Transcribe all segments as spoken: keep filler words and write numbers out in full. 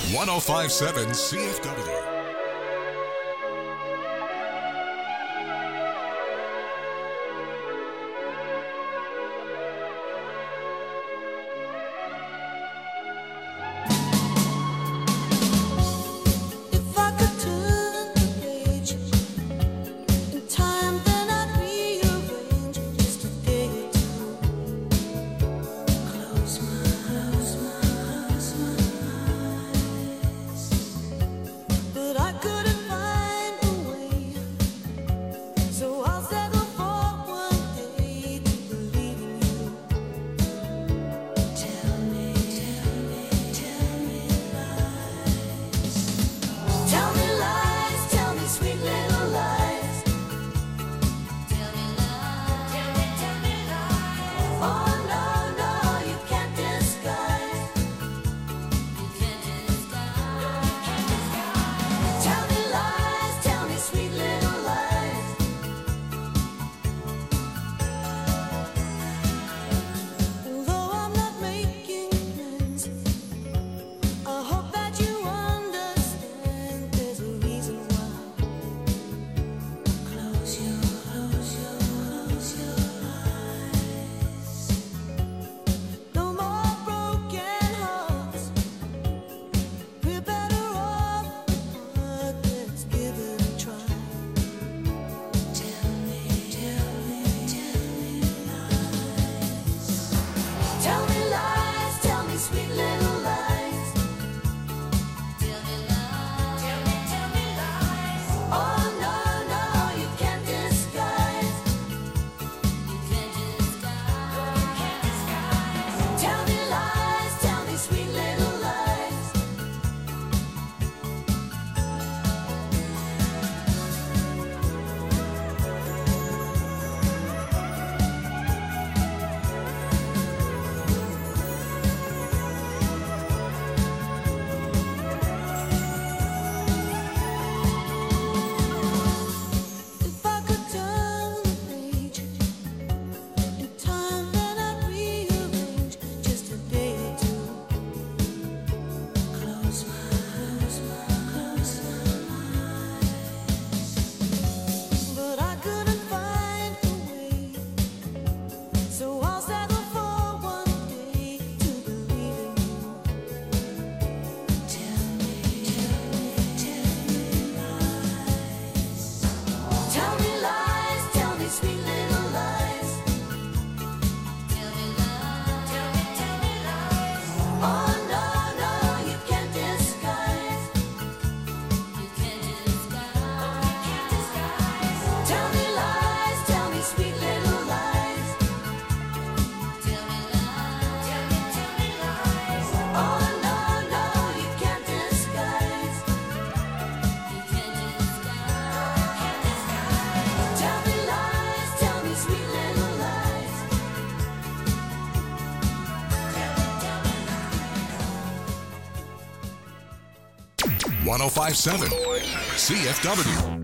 one oh five point seven C F W. one oh five point seven C F W.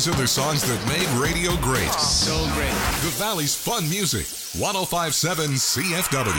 These are the songs that made radio great. So great. The Valley's fun music. ten fifty-seven C F W.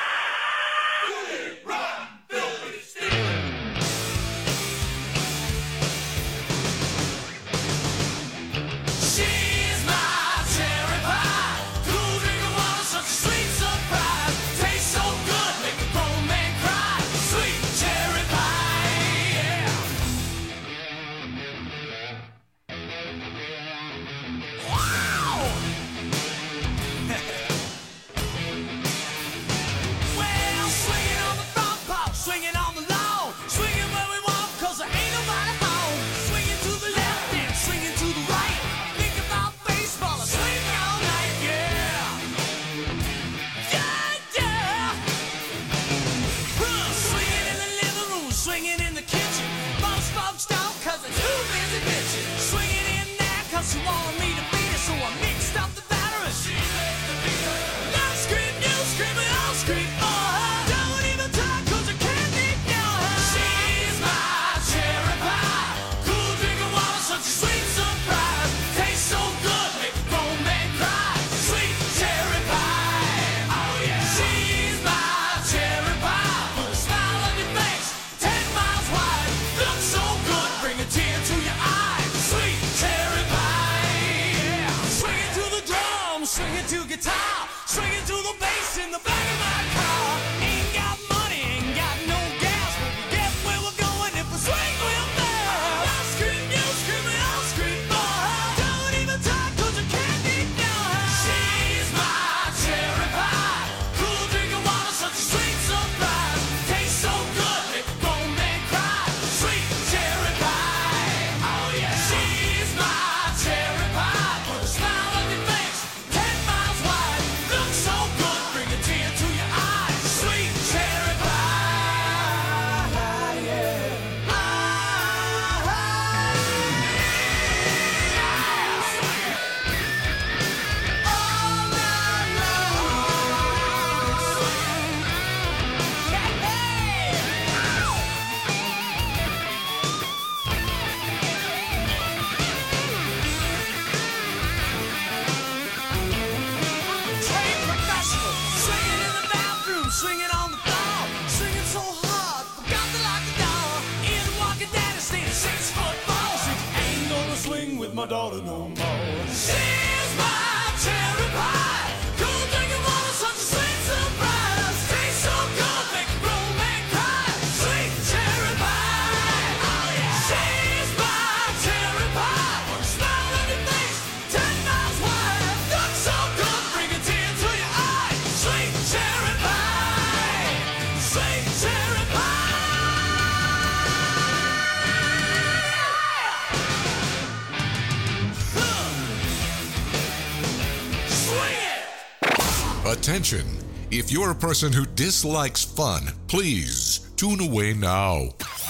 Attention! If you're a person who dislikes fun, please tune away now.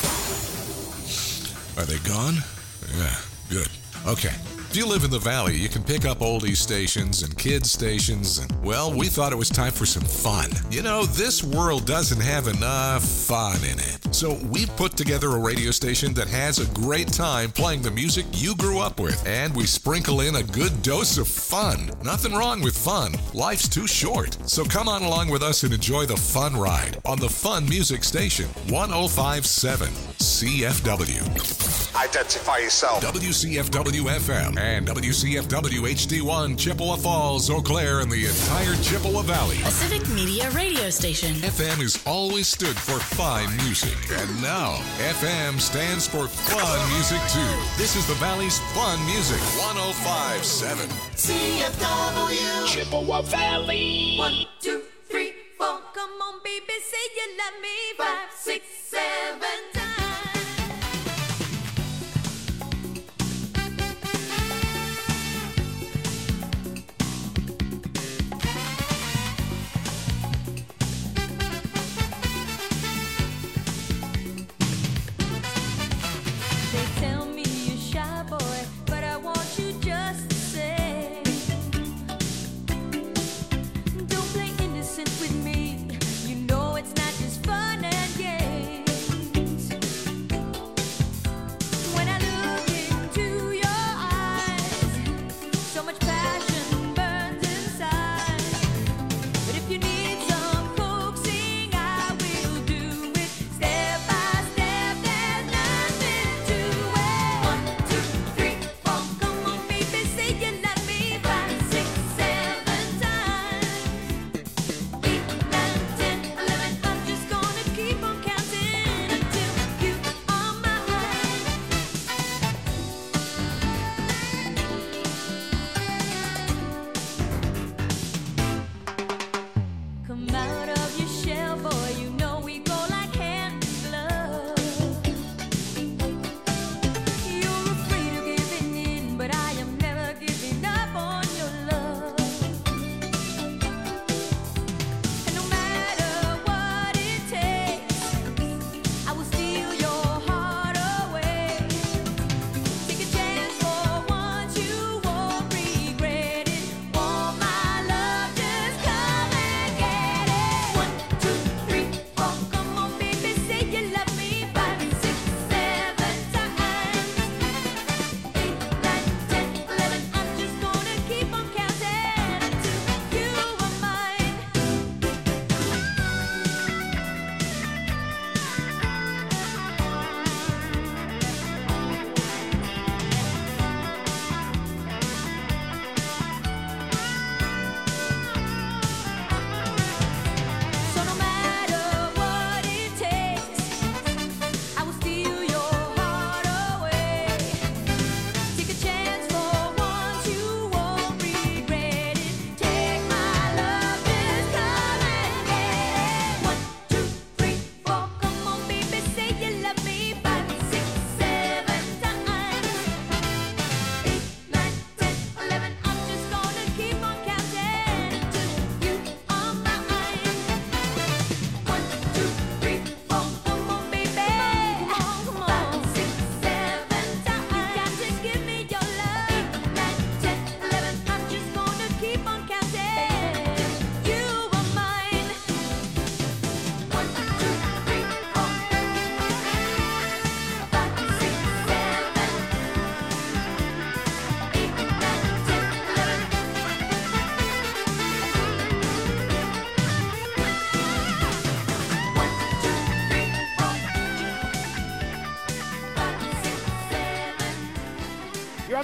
Are they gone? Yeah, good. Okay. If you live in the Valley, you can pick up oldies stations and kids stations, and, well, we thought it was time for some fun. You know, this world doesn't have enough fun in it. So we put together a radio station that has a great time playing the music you grew up with, and we sprinkle in a good dose of fun. Nothing wrong with fun. Life's too short. So come on along with us and enjoy the fun ride on the Fun Music Station, ten fifty-seven C F W. Identify yourself. W C F W F M and W C F W H D one, Chippewa Falls, Eau Claire, and the entire Chippewa Valley. A civic media radio station. F M has always stood for fine music. And now, F M stands for fun music, too. This is the Valley's fun music. ten fifty-seven C F W. Chippewa Valley. One, two, three, four. Come on, baby, say you love me. Five, six, seven times. With me, you know it's not just fun and games.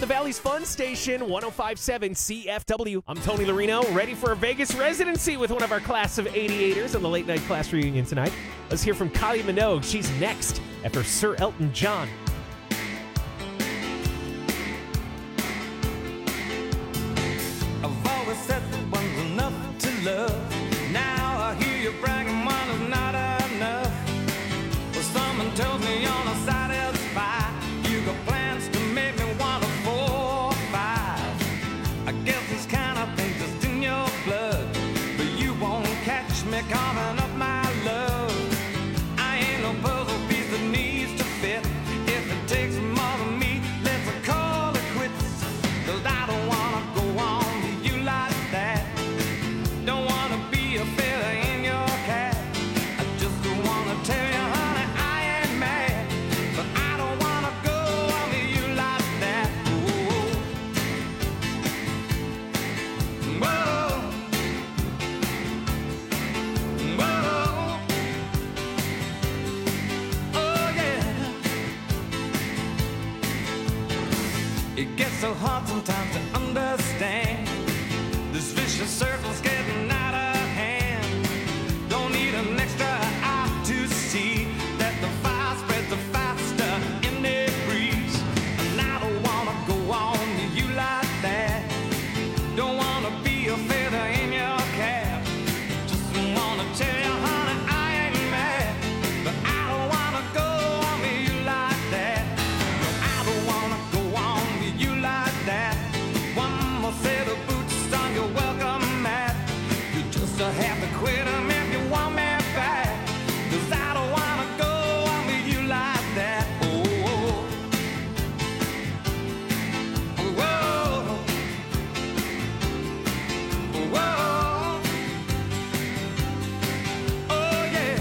Valley's Fun Station, one oh five point seven C F W. I'm Tony Larino, ready for a Vegas residency with one of our class of eighty-eighters on the late night class reunion tonight. Let's hear from Kylie Minogue. She's next after Sir Elton John. I've always said that one's enough to love. Now I hear you bragging one is not enough. Well, someone tells me you're not satisfied. You got plans to make me want a four or five. I guess this kind of thing just in your blood, but you won't catch me coming up my love. I ain't no puzzle piece that needs to fit. If it takes more than me, let's call it quits. 'Cause I don't wanna go on to you like that. Don't wanna be a feather in your cap. I just don't wanna tell you, honey, I ain't mad, but I don't wanna go on to you like that. Whoa. Whoa. Whoa. Oh yeah. It gets so hard sometimes to understand. This vicious circle's getting out of hand. Don't need an extra eye to see that the fire spreads the faster in the breeze. And I don't wanna go on to you like that. Don't wanna be a feather in your cap. Just wanna tell you, honey, I ain't mad, but I don't wanna go on to you like that. No, I don't wanna go on to you like that. One more set of boots on your welcome mat. You just have to quit 'em if you want me back. 'Cause I don't wanna go on to you like that. Oh, whoa, whoa, oh yeah.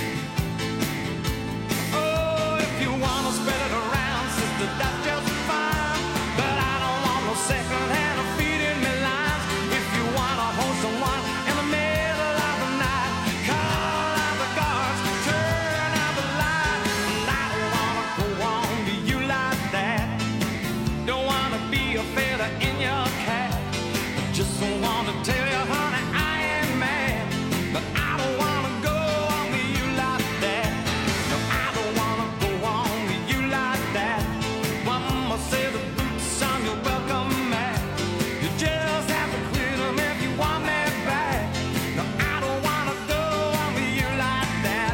Oh, if you wanna spread it around, sister, that's just fine. But I don't want no second-hand feeding me lines. If you wanna hold someone in the middle of the night, call out the guards, turn out the light. And I don't wanna go on to you like that. Don't wanna be a feather in your cap. I just wanna tell you, honey, I ain't mad, but I don't wanna go on to you like that. No, I don't wanna go on to you like that. One more set of boots on your welcome mat. You just have to quit 'em if you want me back. No, I don't wanna go on to you like that.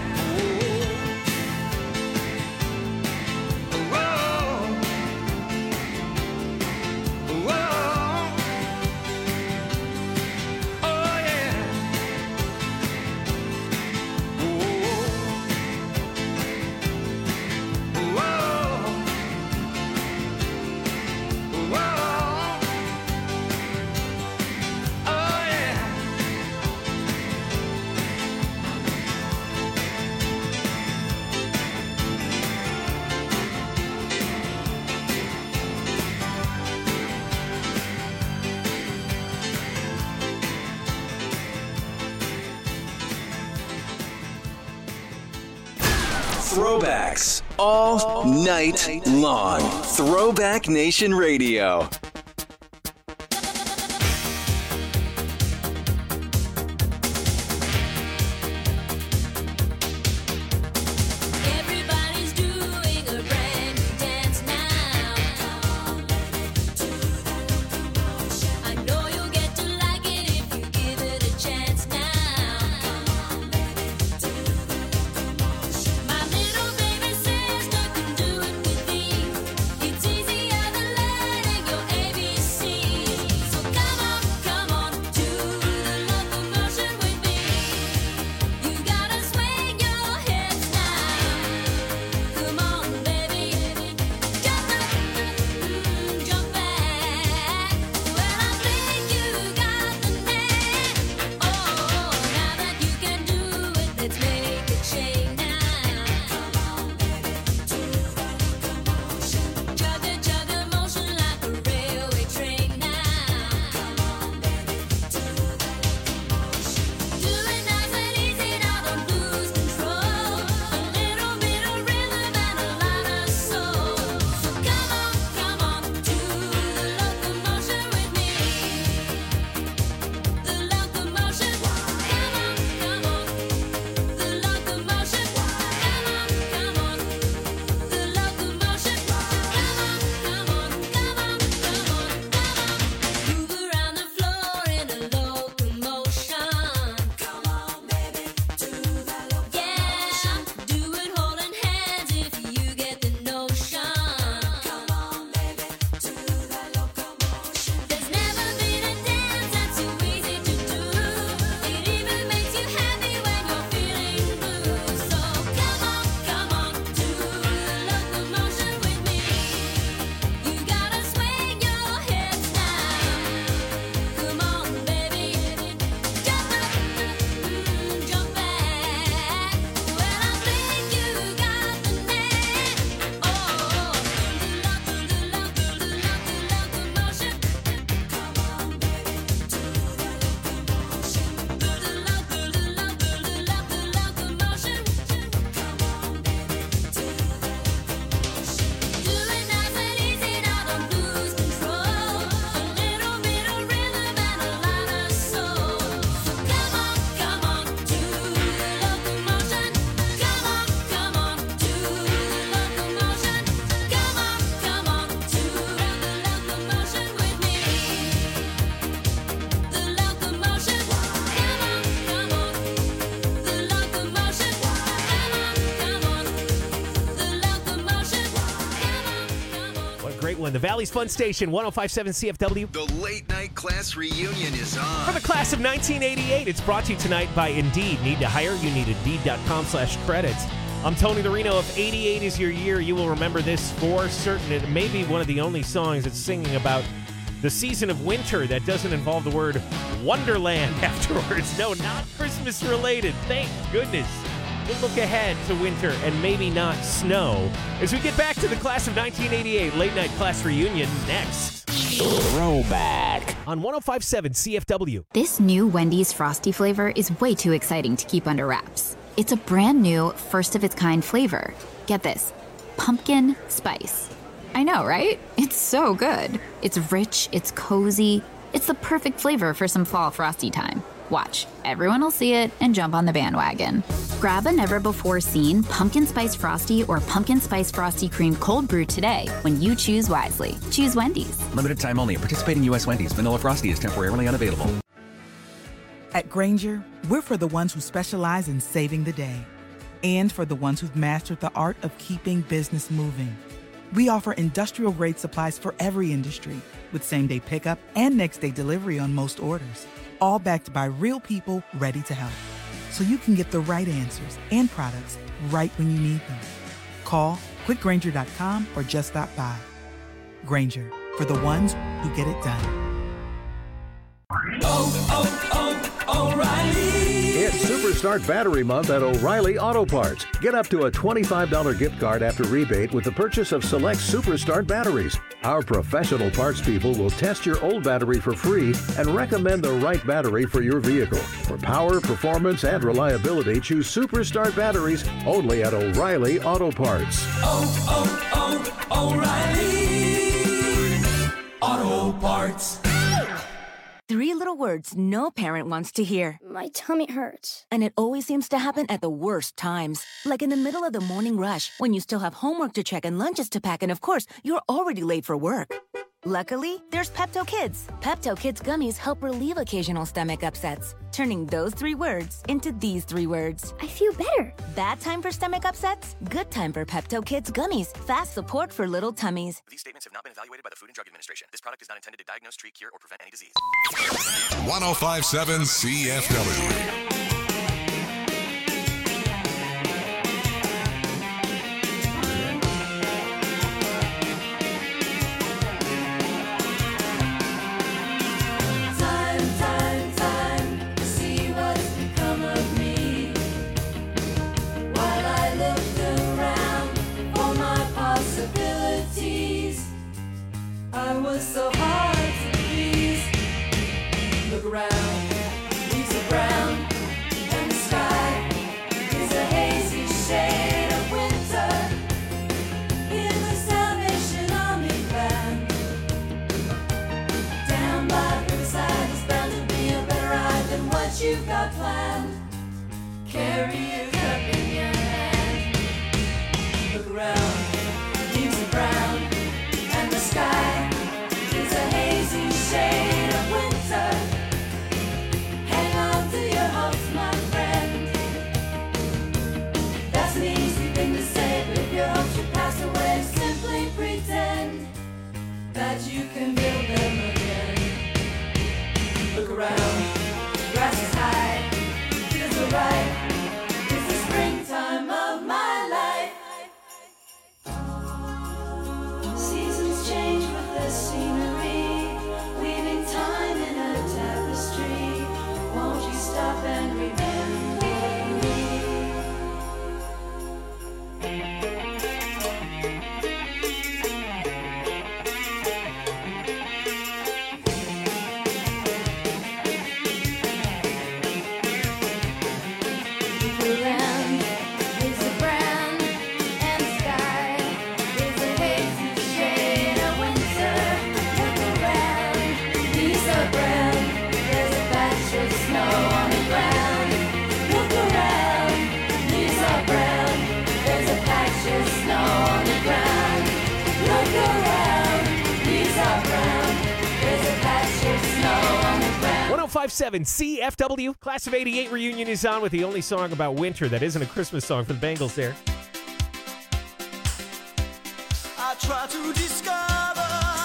Oh, whoa, whoa, oh yeah. Throwbacks all night long. Throwback Nation Radio. Everybody's doing a brand new dance now. I know you'll get to like it if you give it a chance now. My little baby sister can do it with ease. It's easier than letting your The Valley's Fun Station, one oh five point seven C F W. The late night class reunion is on. For the class of nineteen eighty-eight, it's brought to you tonight by Indeed. Need to hire? You need Indeed.com slash credits. I'm Tony Lorino. If eighty-eight is your year, you will remember this for certain. It may be one of the only songs that's singing about the season of winter that doesn't involve the word Wonderland afterwards. No, not Christmas related. Thank goodness. We'll look ahead to winter and maybe not snow as we get back to the class of nineteen eighty-eight late night class reunion next. Throwback. On one oh five point seven C F W. This new Wendy's Frosty flavor is way too exciting to keep under wraps. It's a brand new, first-of-its-kind flavor. Get this, pumpkin spice. I know, right? It's so good. It's rich, it's cozy. It's the perfect flavor for some fall frosty time. Watch, everyone will see it and jump on the bandwagon. Grab a never-before-seen pumpkin spice frosty or pumpkin spice frosty cream cold brew today when you choose wisely. Choose Wendy's. Limited time only. Participating U S Wendy's. Vanilla Frosty is temporarily unavailable. At Grainger, we're for the ones who specialize in saving the day and for the ones who've mastered the art of keeping business moving. We offer industrial-grade supplies for every industry with same-day pickup and next-day delivery on most orders, all backed by real people ready to help. So you can get the right answers and products right when you need them. Call quick grainger dot com or just stop by. Grainger, for the ones who get it done. Oh, oh, oh, O'Reilly! It's Superstart Battery Month at O'Reilly Auto Parts. Get up to a twenty-five dollars gift card after rebate with the purchase of select Superstart batteries. Our professional parts people will test your old battery for free and recommend the right battery for your vehicle. For power, performance, and reliability, choose Superstart batteries only at O'Reilly Auto Parts. Oh, oh, oh, O'Reilly Auto Parts. Three little words no parent wants to hear. My tummy hurts. And it always seems to happen at the worst times. Like in the middle of the morning rush, when you still have homework to check and lunches to pack, and of course, you're already late for work. Luckily, there's Pepto Kids. Pepto Kids gummies help relieve occasional stomach upsets, turning those three words into these three words. I feel better. Bad time for stomach upsets? Good time for Pepto Kids gummies. Fast support for little tummies. These statements have not been evaluated by the Food and Drug Administration. This product is not intended to diagnose, treat, cure, or prevent any disease. one oh five point seven C F W. I was so hard to please. Look around, leaves are brown, and the sky is a hazy shade of winter. In the Salvation Army band, down by the riverside is bound to be a better ride than what you've got planned. Carry your cup in your hand. Look around, leaves are brown, and the sky is a hazy shade of winter. Hang on to your hopes, my friend. That's an easy thing to say, but if your hopes should pass away, simply pretend that you can build them again. Look around, grass is high, fields are ripe. It's the springtime of my life. Seasons change with the scenery, weaving time in a tapestry. Won't you stop and remember me? Look around, leaves are brown, and the sky is a hazy shade of winter. Look around, leaves are brown, there's a patch of snow on the ground. Look around, leaves are brown, there's a patch of snow on the ground. Look around, leaves are brown, there's a patch of snow on the ground. one oh five point seven C F W. Class of eighty-eight reunion is on with the only song about winter that isn't a Christmas song for the Bengals there. I try to discover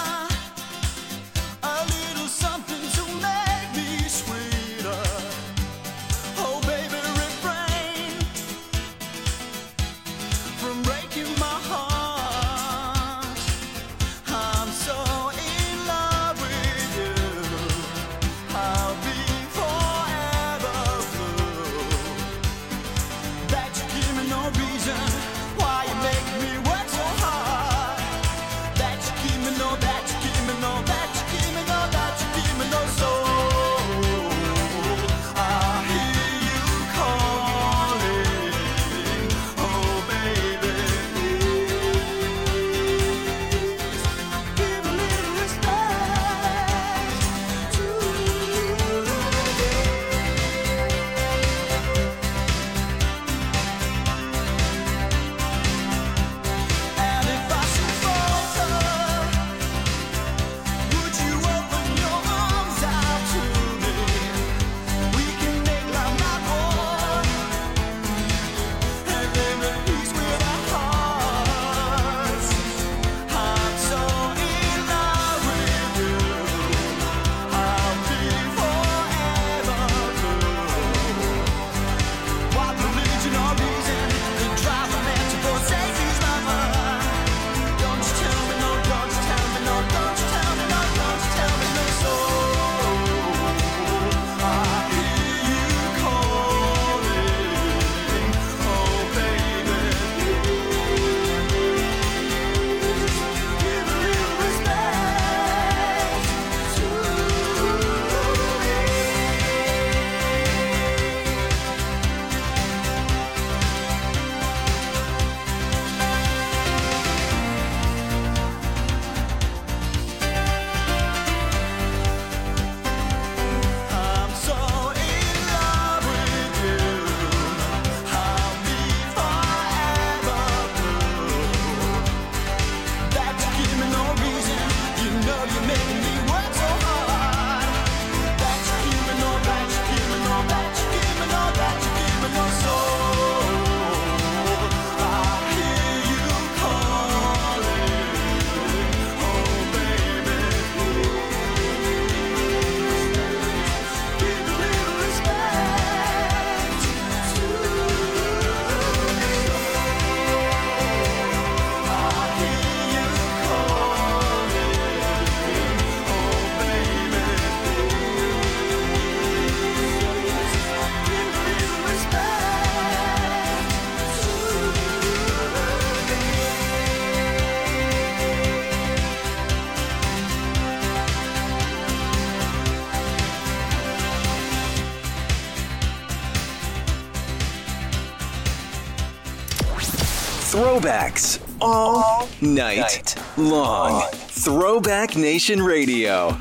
Throwbacks all night long. Throwback Nation Radio.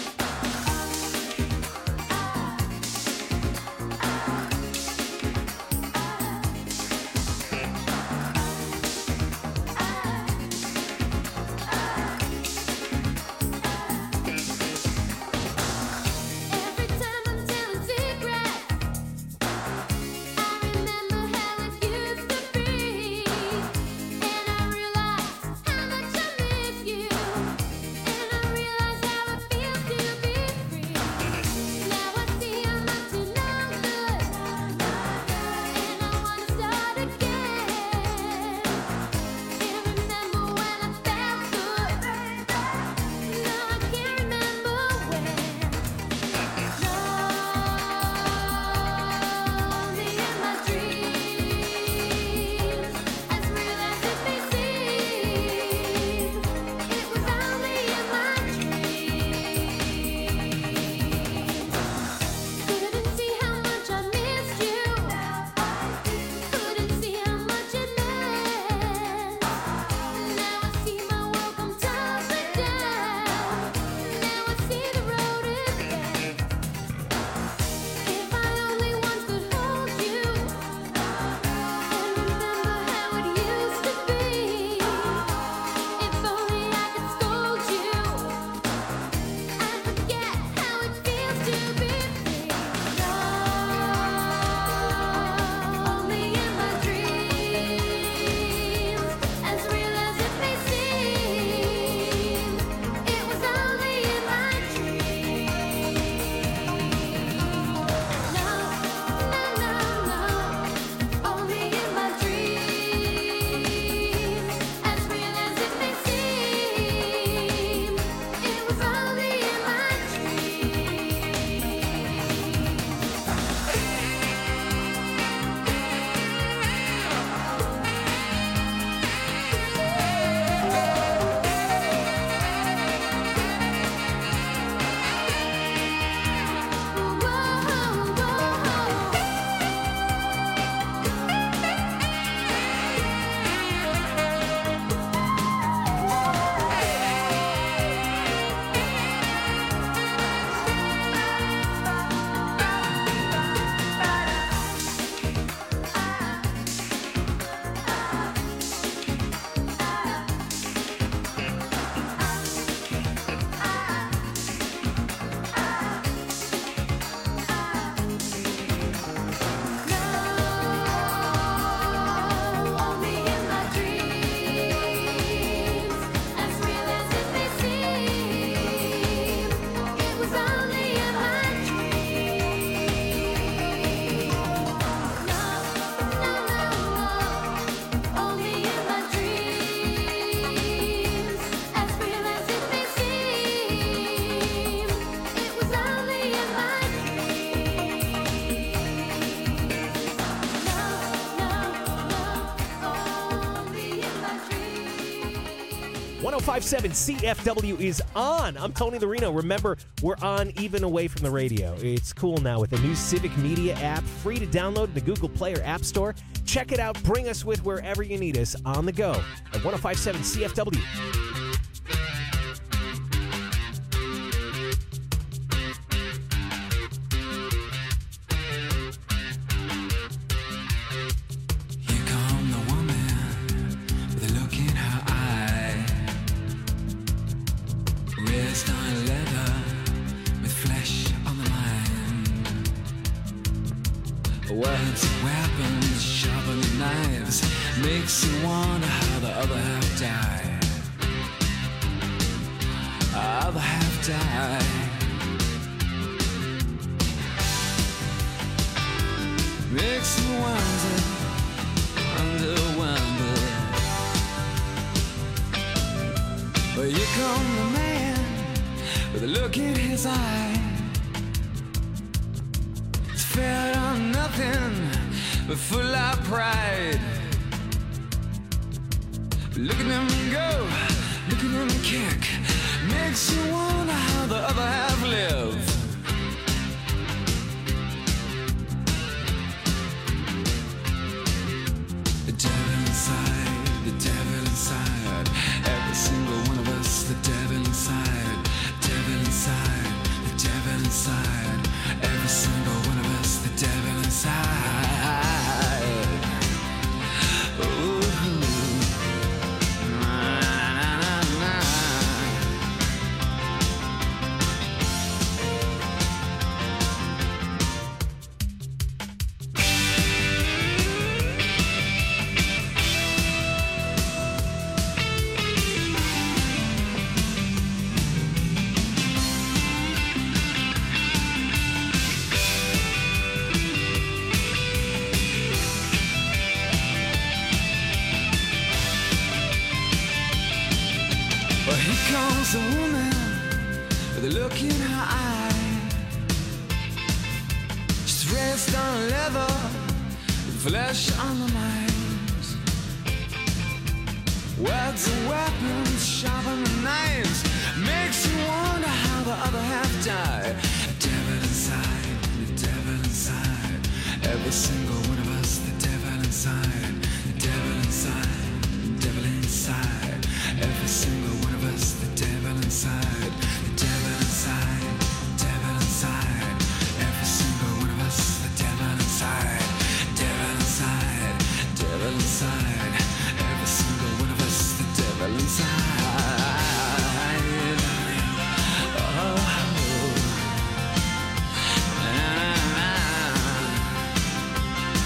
one oh five point seven C F W is on. I'm Tony Larino. Remember, we're on even away from the radio. It's cool now with the new Civic Media app, free to download in the Google Play or App Store. Check it out. Bring us with wherever you need us on the go at one oh five point seven C F W. Words, weapons, sharpened knives, makes you wonder how the other half died. Other half died. Makes you wonder, wonder, wonder. But here come the man with a look in his eye. Fed on nothing but full of pride. Look at him go, look at him kick. Makes you wonder how the other half live. Dead inside. look in her eye. She's raised on leather, flesh on the mind. Words are weapons, sharpen the knives. Makes you wonder how the other half died. Devil inside, the devil inside. Every single one of us, the devil inside. The devil inside, the devil inside. Every single one of us, the devil inside. The devil inside, the devil inside. Every single one of us, the devil inside. Devil inside, devil inside. Every single one of us, the devil inside. Oh,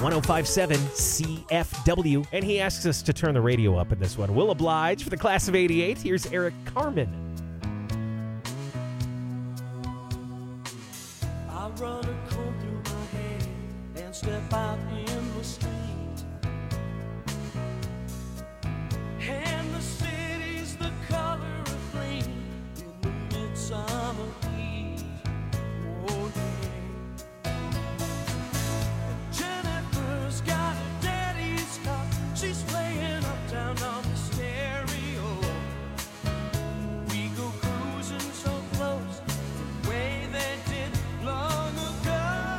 ten fifty-seven C F W. And he asks us to turn the radio up in this one. We'll oblige for the class of eighty-eight. Here's Eric Carmen. I run a comb through my hair and step out in the street. And the city's the color of green in the midsummer heat. Oh yeah. Jennifer's got a daddy's car. She's playing uptown on the stereo. We go cruising so close, the way they did long ago.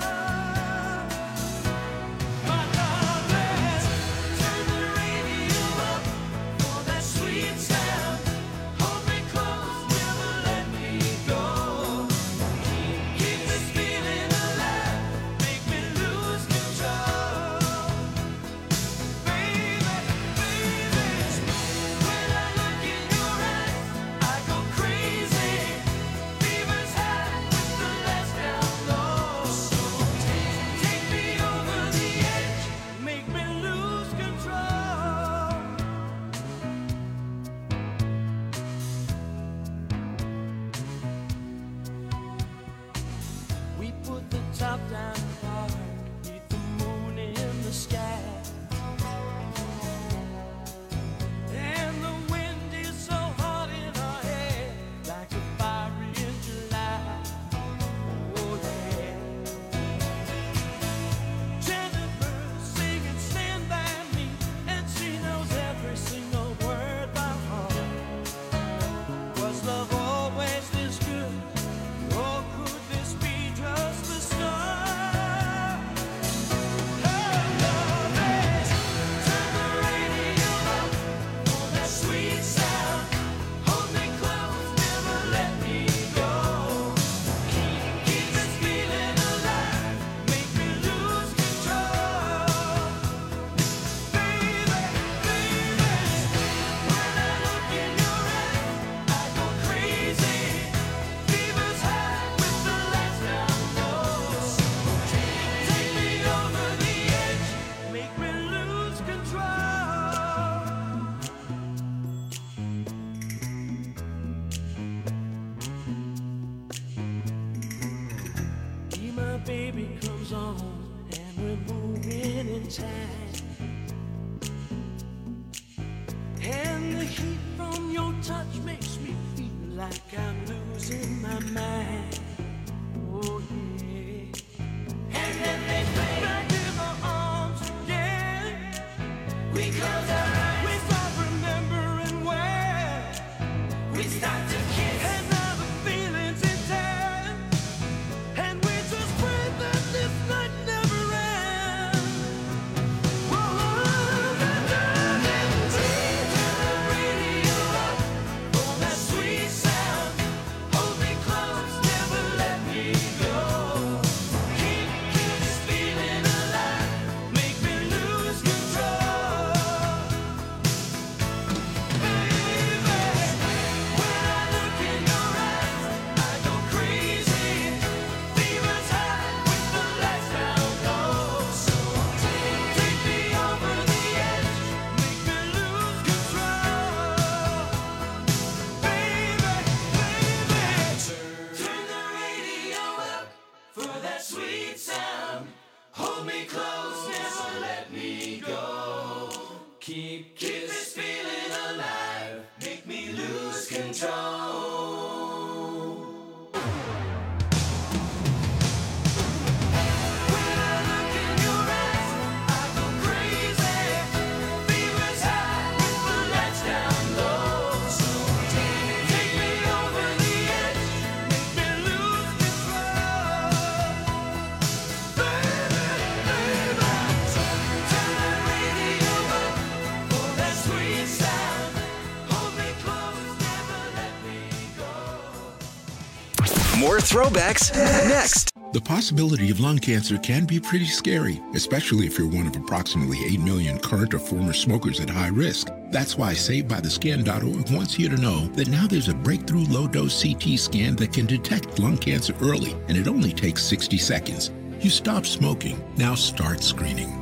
My darling, turn the radio up for that sweet sound. Hold me close, never let me go. Keep this feeling alive, make me lose control. Baby, baby, when I look in your eyes, I go crazy. Fever's high with the lights down low. So take, take me over the edge, make me lose control. We put the top down hard, beneath the moon in the sky. And the wind is so hot in our hair, like a fire in July. Oh yeah. Jennifer's singing Stand By Me, and she knows every single word by heart. Was love always this good, or could this be just the start? Oh, love, turn the radio up for that sweet sound. Hold me close, never let me go. Keep, keep this feeling alive, make me lose control. Baby, baby, when I look in your eyes, I go crazy. Fever's high with the lights down low. So take, take me over the edge, make me lose control. Be my baby comes on, and we're moving in time. And the heat from your touch makes me feel like I'm losing my mind. Oh yeah. And then they play back in my arms again. We close our eyes, we start remembering where we start to kiss. And now the feeling's intense, and we just pray that this night never ends. Whoa, turn the radio up for that sweet sound. Hold me close, never let me go. Keep, keep this feeling alive, make me lose control. Baby, when I look in your eyes, I go crazy. Fever's high with the lights down low. So take, take me over the edge, make me lose control. Baby, baby, turn the radio up for that sweet sound. Hold me close, never let me go. Keep, keep this feeling alive, make me lose control. When I look in your eyes, I go crazy. Fever's high with the lights down low. So take, take me over the edge, make me lose control. Baby, baby, turn the radio up for that sweet sound. Hold me close, never let me go. More throwbacks next. The possibility of lung cancer can be pretty scary, especially if you're one of approximately eight million current or former smokers at high risk. That's why Saved By The Scan dot org wants you to know that now there's a breakthrough low-dose C T scan that can detect lung cancer early, and it only takes sixty seconds. You stop smoking, now start screening.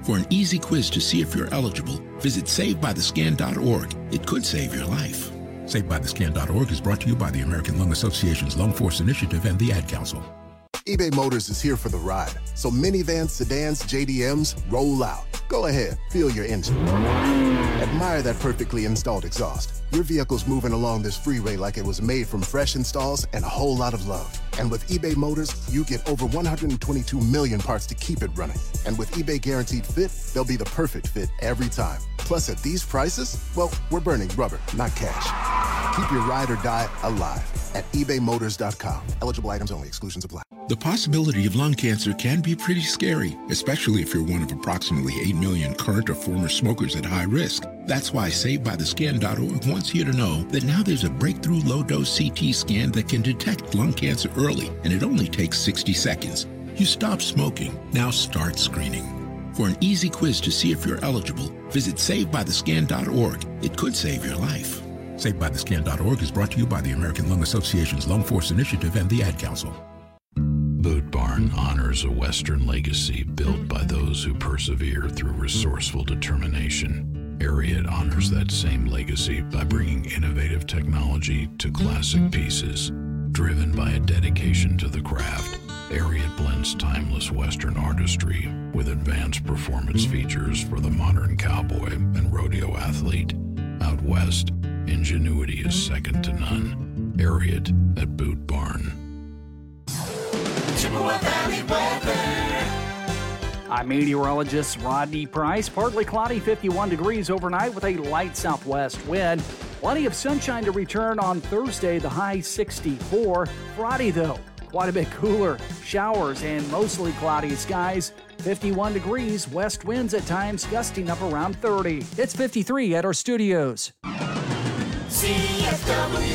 For an easy quiz to see if you're eligible, visit save by the scan dot org. It could save your life. save by the scan dot org is brought to you by the American Lung Association's Lung Force Initiative and the Ad Council. eBay Motors is here for the ride. So minivans, sedans, J D Ms, roll out. Go ahead, feel your engine. Admire that perfectly installed exhaust. Your vehicle's moving along this freeway like it was made from fresh installs and a whole lot of love. And with eBay Motors, you get over one hundred twenty-two million parts to keep it running. And with eBay Guaranteed Fit, they'll be the perfect fit every time. Plus, at these prices, well, we're burning rubber, not cash. Keep your ride or die alive at ebay motors dot com. Eligible items only. Exclusions apply. The possibility of lung cancer can be pretty scary, especially if you're one of approximately eight million current or former smokers at high risk. That's why save by the scan dot org wants you to know that now there's a breakthrough low-dose C T scan that can detect lung cancer early, and it only takes sixty seconds. You stop smoking, now start screening. For an easy quiz to see if you're eligible, visit save by the scan dot org. It could save your life. save by the scan dot org is brought to you by the American Lung Association's Lung Force Initiative and the Ad Council. Boot Barn honors a Western legacy built by those who persevere through resourceful determination. Ariat honors that same legacy by bringing innovative technology to classic pieces. Driven by a dedication to the craft, Ariat blends timeless Western artistry with advanced performance features for the modern cowboy and rodeo athlete. Out west, ingenuity is second to none. Ariat at Boot Barn. Chippewa Valley weather. I'm meteorologist Rodney Price. Partly cloudy, fifty-one degrees overnight with a light southwest wind. Plenty of sunshine to return on Thursday, the high sixty-four. Friday, though, quite a bit cooler. Showers and mostly cloudy skies. fifty-one degrees, west winds at times gusting up around thirty. It's fifty-three at our studios. C F W.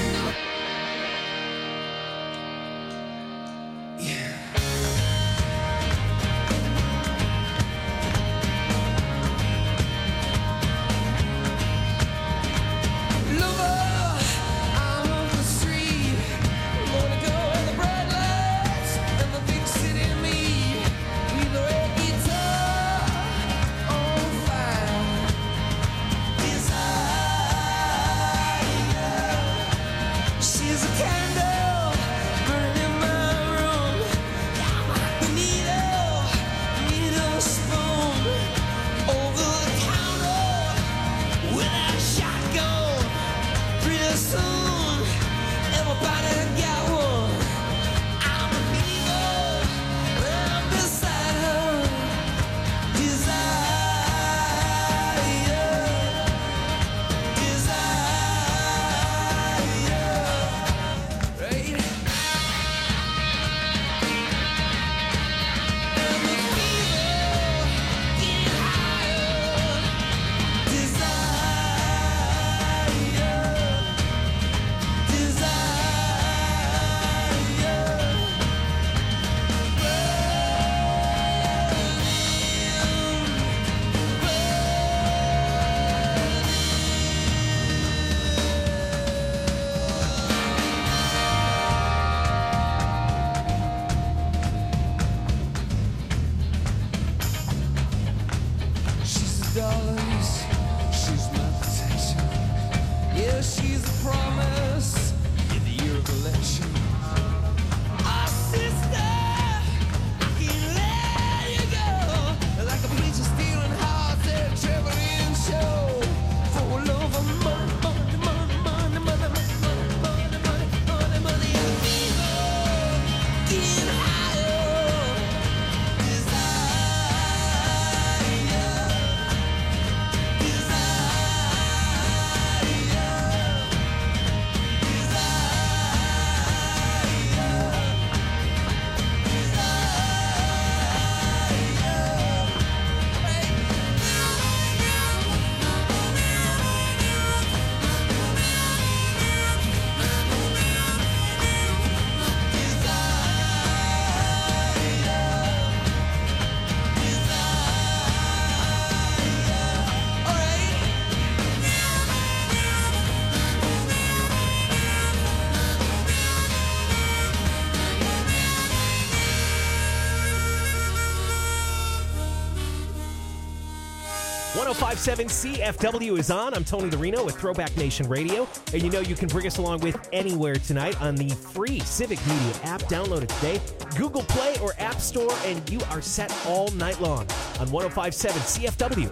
one oh five point seven C F W is on. I'm Tony Larino with Throwback Nation Radio. And you know you can bring us along with anywhere tonight on the free Civic Media app. Download it today. Google Play or App Store, and you are set all night long on one oh five point seven C F W.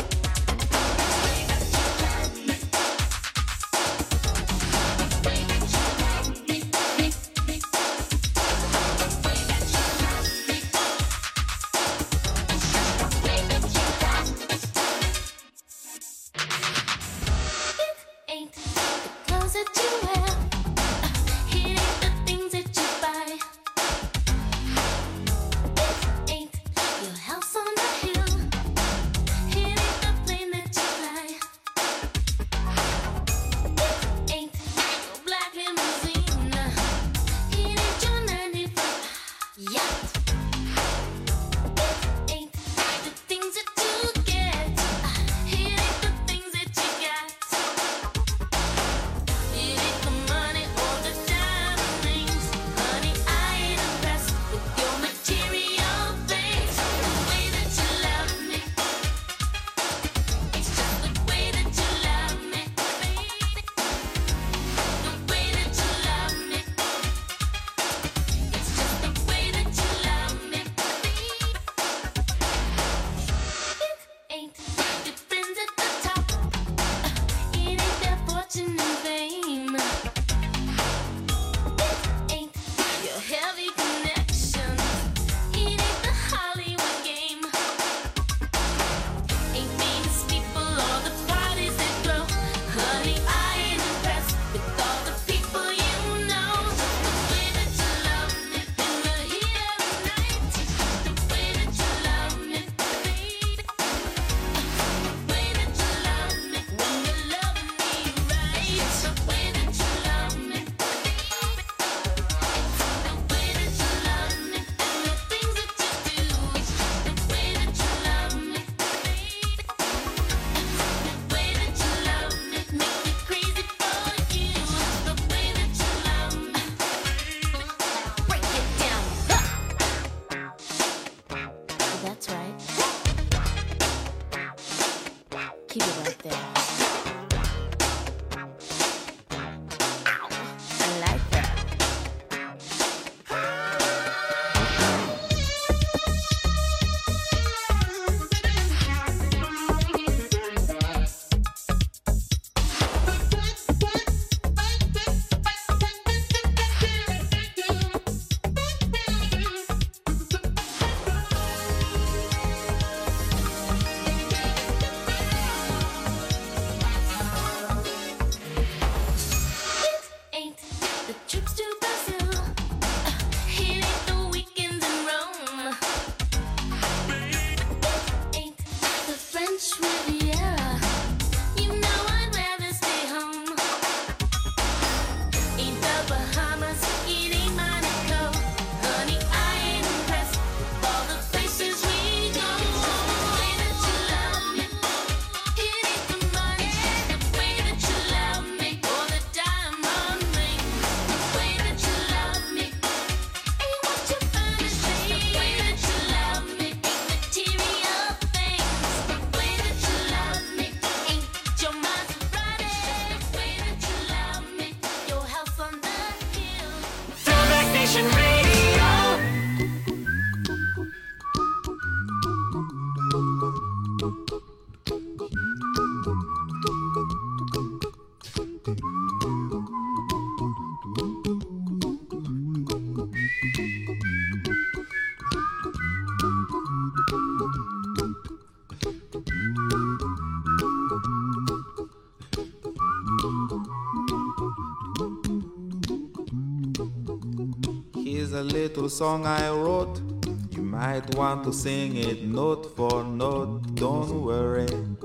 Here's a little song I wrote. You might want to sing it note for note. Don't worry,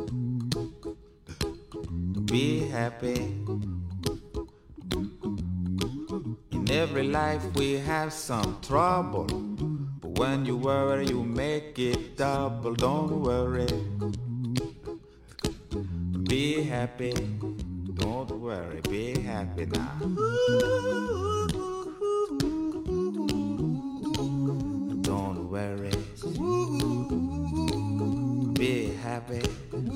be happy. In every life we have some trouble, but when you worry you make it double. Don't worry, be happy. Don't worry, be happy now. Don't worry, be happy.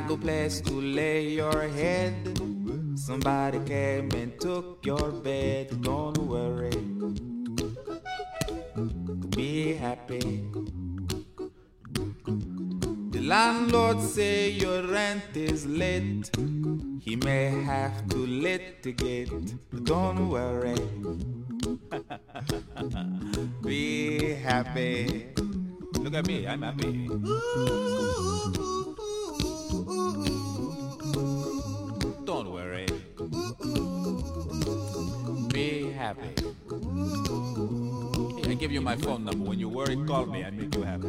have no place to lay your head. Somebody came and took your bed. Don't worry, be happy. The landlord say your rent is late. He may have to litigate. Don't worry, be happy. Look at me, I'm happy. Don't worry, be happy. I give you my phone number. When you worry, call me. I make you happy.